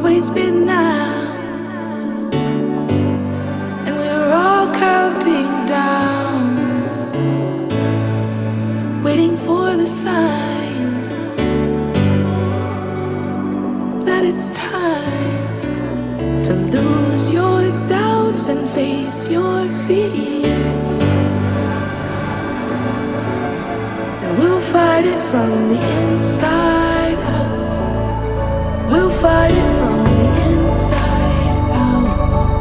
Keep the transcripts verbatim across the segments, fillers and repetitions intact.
always been now, and we're all counting down, waiting for the sign that it's time to lose your doubts and face your fears. And we'll fight it from the inside out. We'll fight it from the inside out.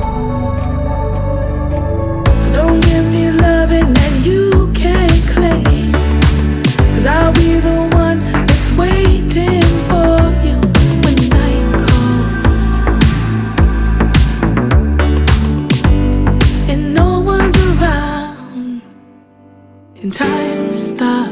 So don't give me loving that you can't claim, 'cause I'll be the one that's waiting for you when the night calls and no one's around and time stops.